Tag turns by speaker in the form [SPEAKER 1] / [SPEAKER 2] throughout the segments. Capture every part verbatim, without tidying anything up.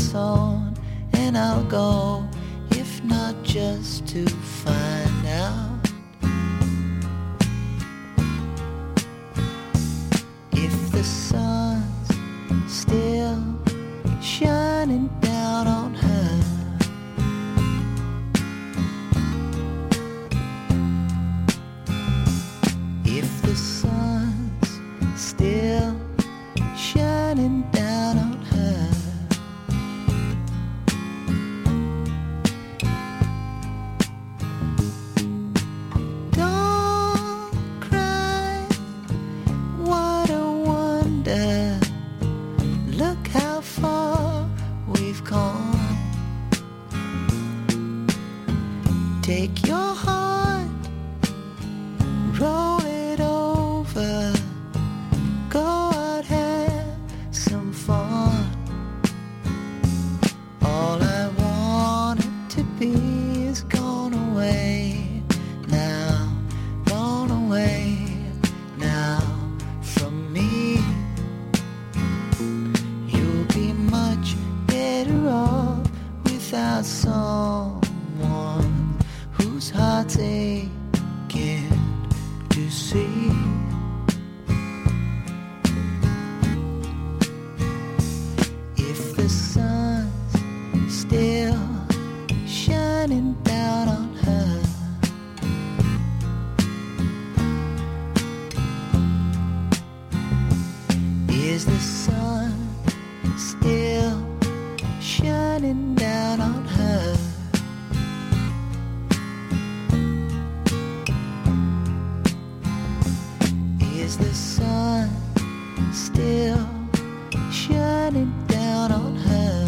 [SPEAKER 1] lights on and I'll go, if not just to find out if the sun's still shining down on her. If the sun's still shining down on her. Don't cry, what a wonder. Look how far we've come. Take your heart, roll it over, go out, have some fun. All I wanted to be is gone away now, gone away now from me. You'll be much better off without someone whose heart's aching to see. If the sun's still shining down on her. Is the sun still shining down on her? Is the sun still shining down on her?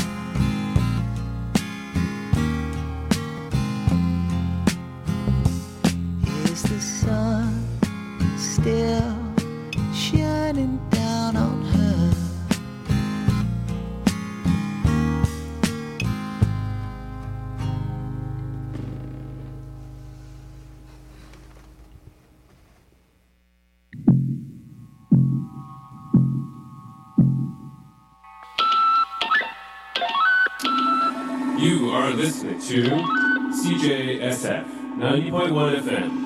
[SPEAKER 1] Is the sun still shining down on her?
[SPEAKER 2] You are listening to C J S F ninety point one F M,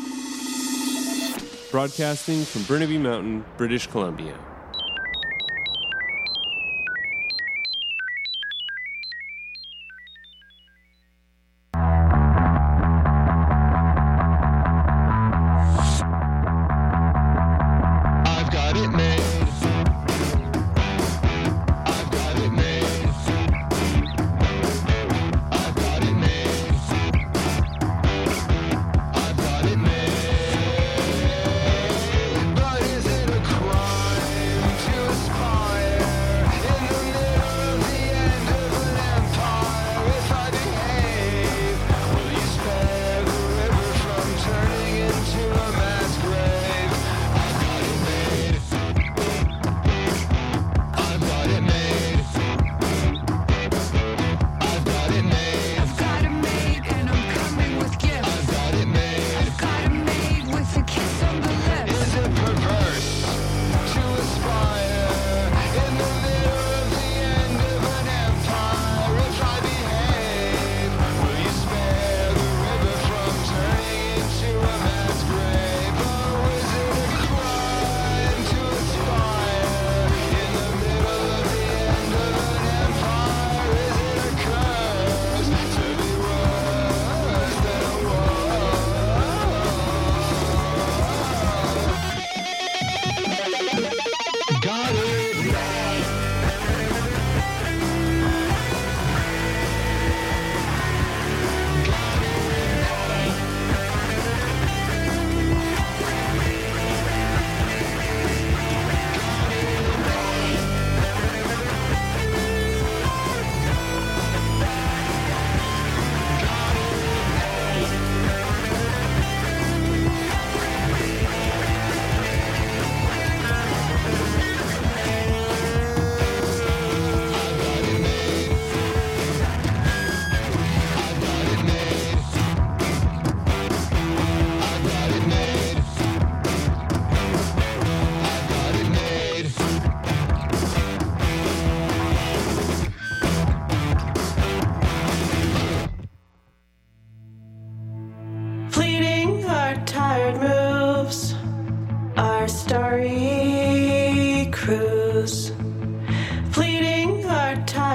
[SPEAKER 2] broadcasting from Burnaby Mountain, British Columbia.
[SPEAKER 3] I've got it made. I've got it made. I've got it made. I've got it made. But is it a crime?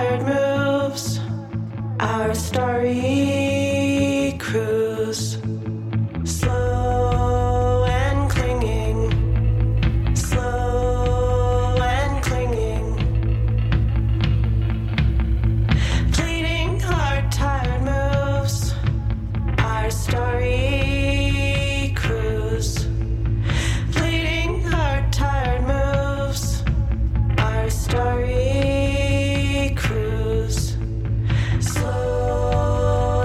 [SPEAKER 4] tired moves, our starry cruise. Slow and clinging, slow and clinging. Fleeting heart, tired moves, our starry cruise. Fleeting heart, tired moves, our starry cruise. Slow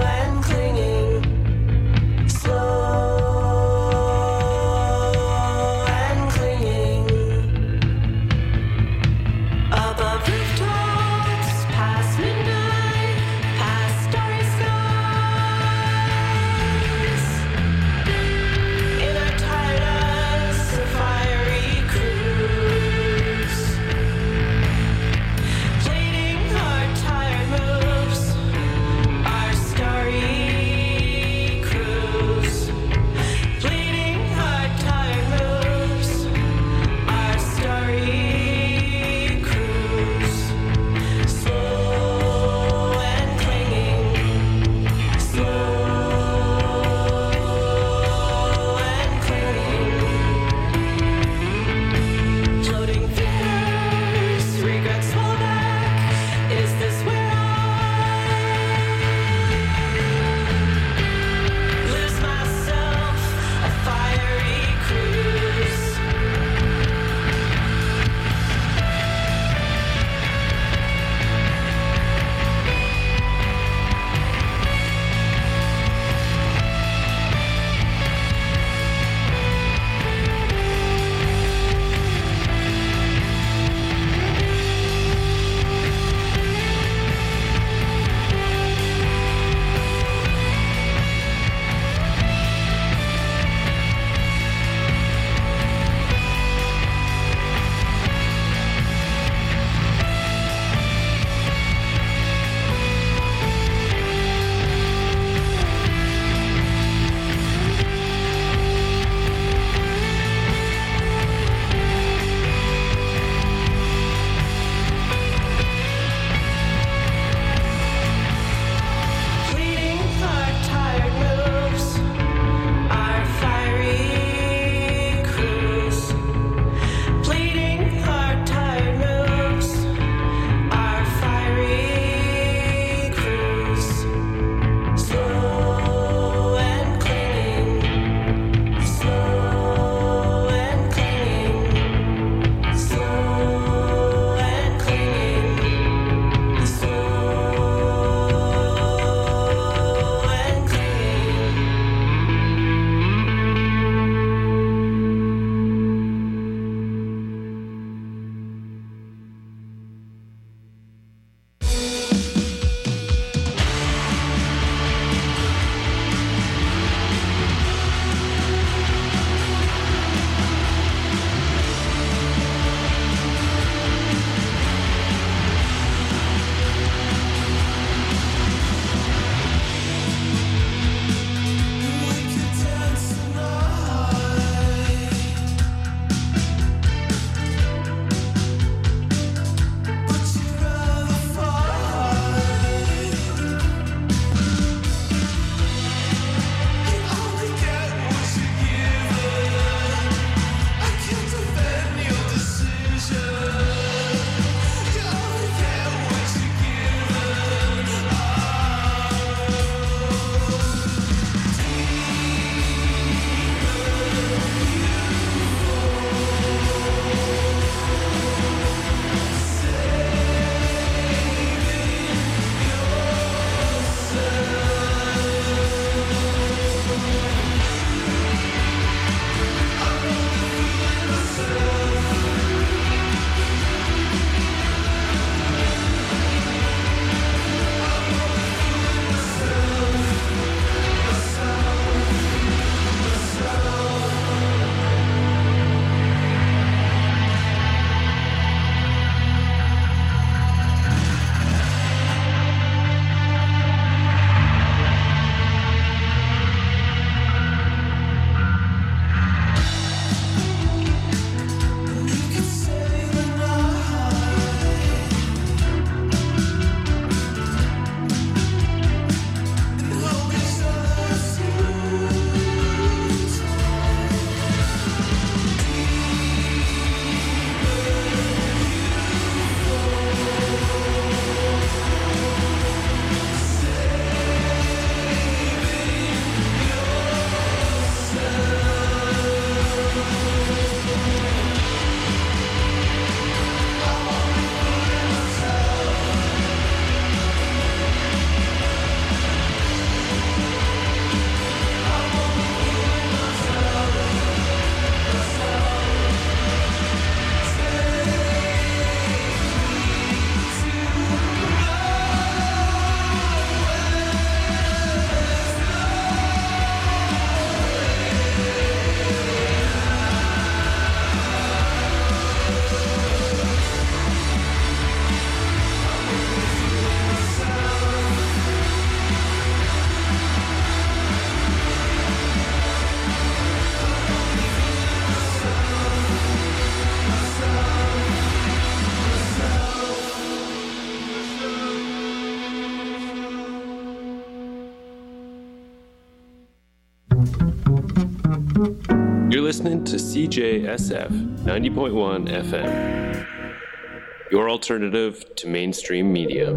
[SPEAKER 2] listening to C J S F ninety point one F M, your alternative to mainstream media.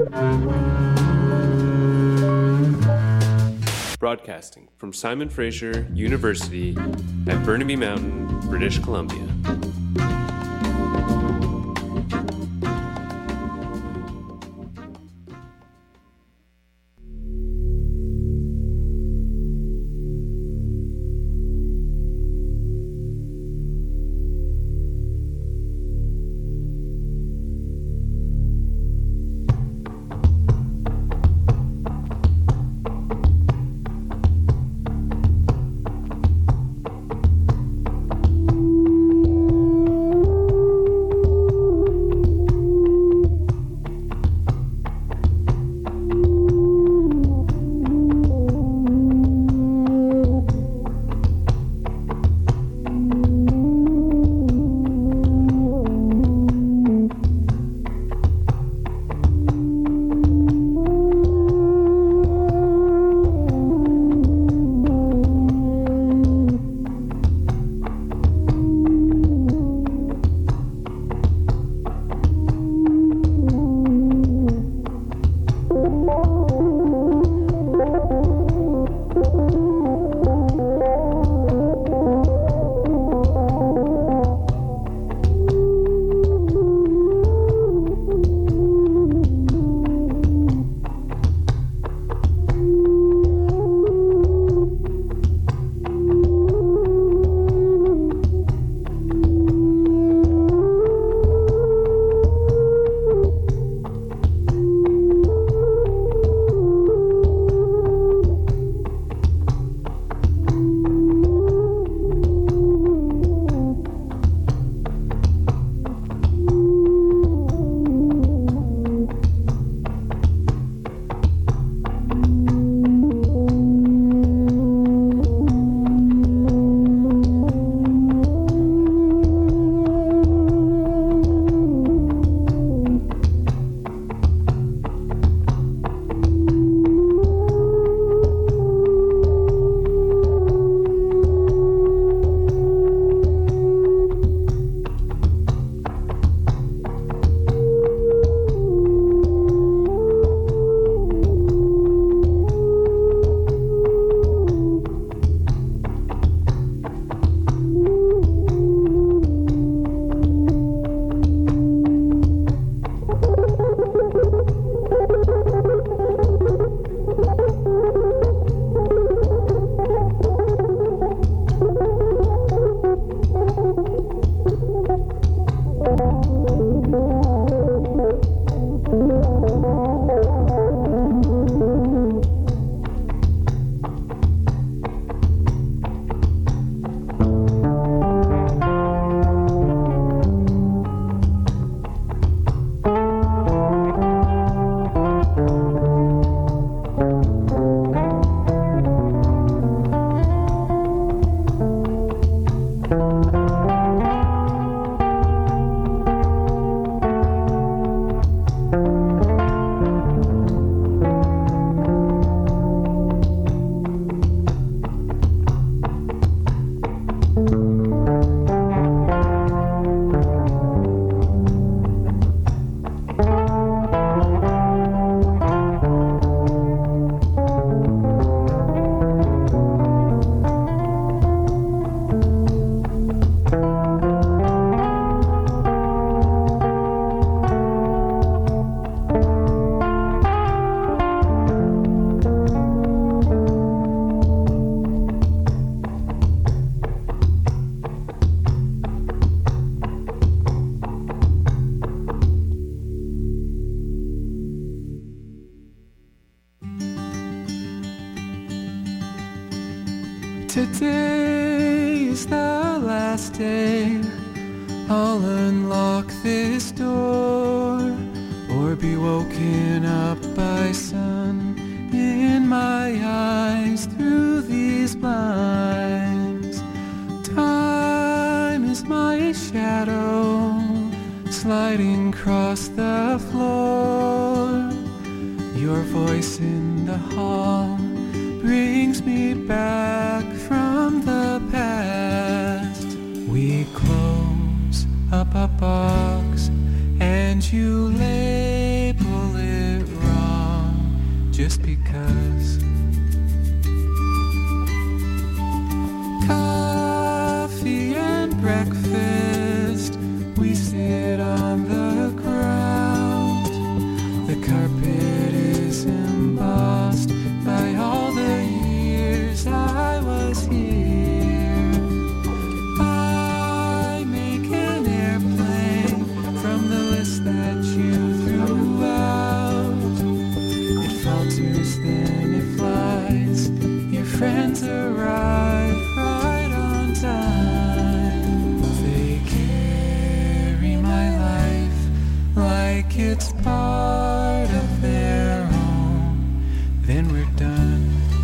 [SPEAKER 2] Broadcasting from Simon Fraser University at Burnaby Mountain, British Columbia.
[SPEAKER 5] Today is the last day. I'll unlock this door, or be woken up by sun in my eyes through these blinds. Time is my shadow sliding across the floor. Your voice in the hall brings me back from the past. close up a box and you label it wrong just because. Coffee and breakfast, we sit on the ground. The carpet is embossed by all the years I was here. I make an airplane from the list that you threw out. It falters, then it flies. Your friends arrive right on time. They carry my life like it's part of their own. Then we're done.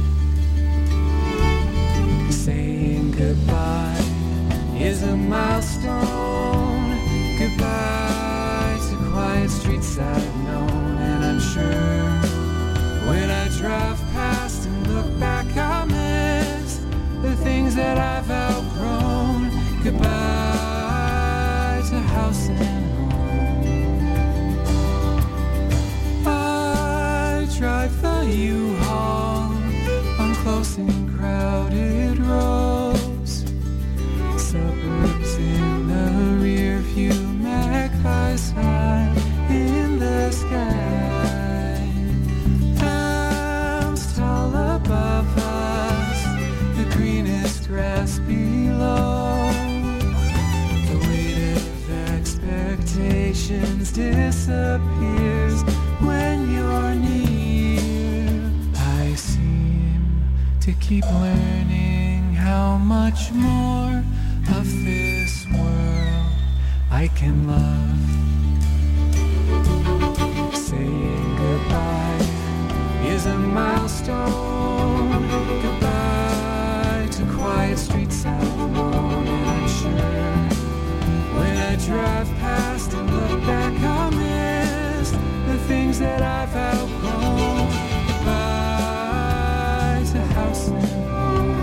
[SPEAKER 5] Saying goodbye is a milestone. Goodbye to quiet streets I've known. And I'm sure when I drive past and look back, I'll miss the things that I've outgrown. Goodbye to house and home. I drive the U-Haul on close and crowded roads. Suburbs in the rear view, magpies high in the sky. Towns tall above us, the greenest grass below. The weight of expectations disappears when you're near. I seem to keep learning how much more of this world I can love. Saying goodbye is a milestone. Goodbye to quiet streets I've known. And I'm sure when I drive past and look back, I'll miss the things that I've outgrown. Goodbye to house and home.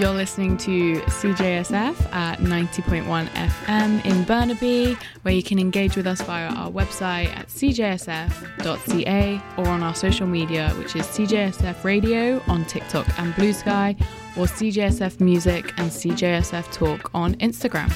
[SPEAKER 6] You're listening to C J S F at ninety point one F M in Burnaby, where you can engage with us via our website at c j s f dot c a or on our social media, which is C J S F Radio on TikTok and Blue Sky, or C J S F Music and C J S F Talk on Instagram.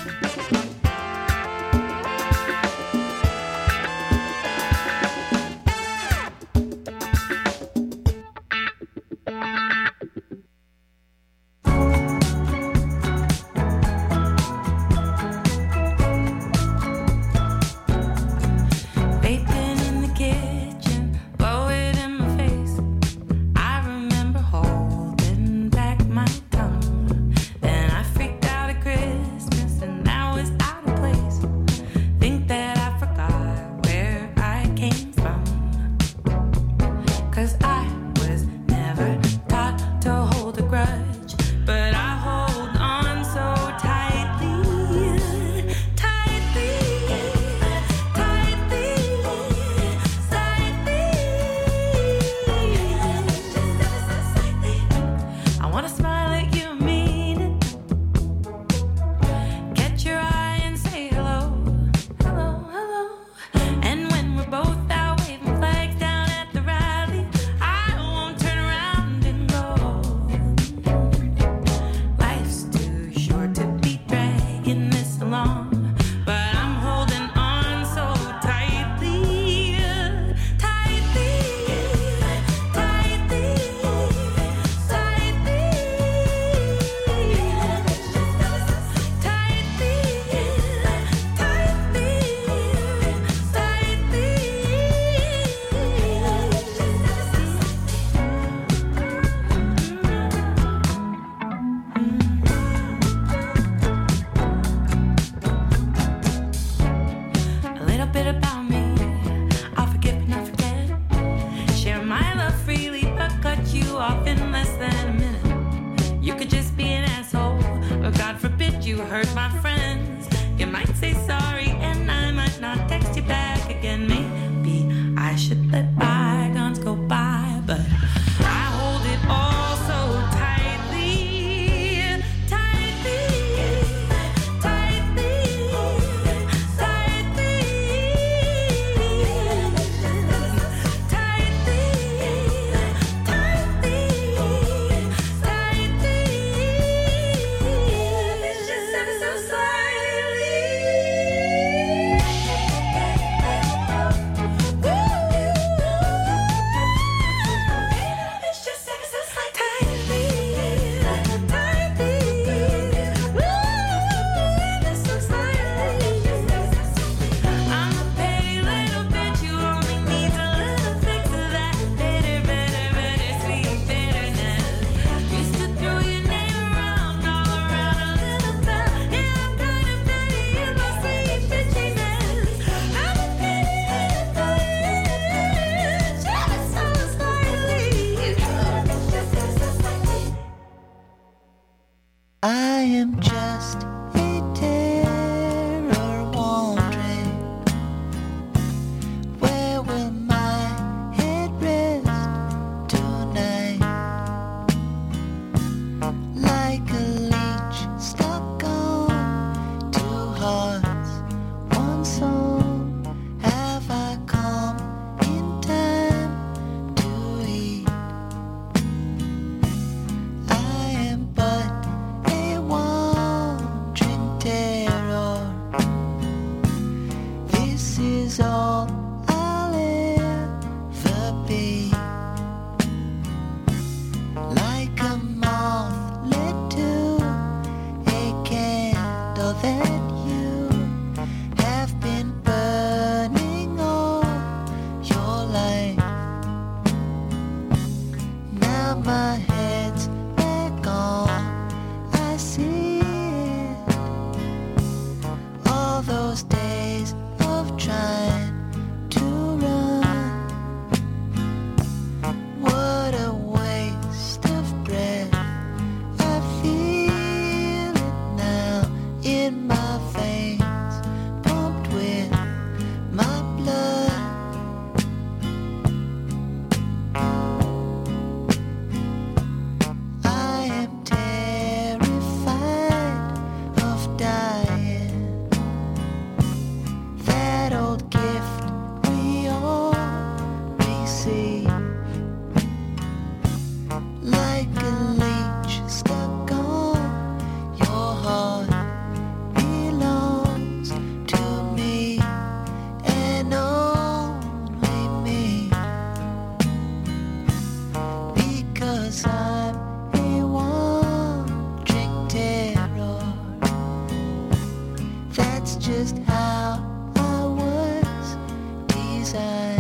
[SPEAKER 1] just how I was designed.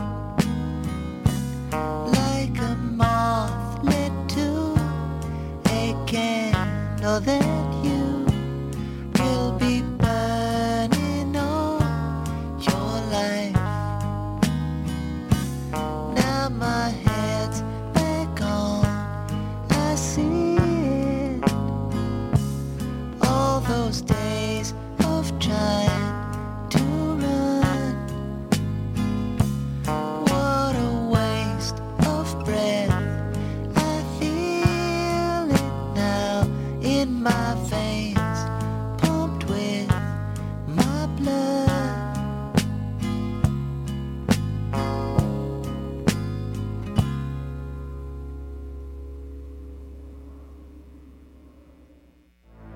[SPEAKER 1] Like a moth lit to a candle that you will be burning all your life. Now my head's back on, I see it. All those days of trying to run. What a waste of breath. I feel it now in my veins.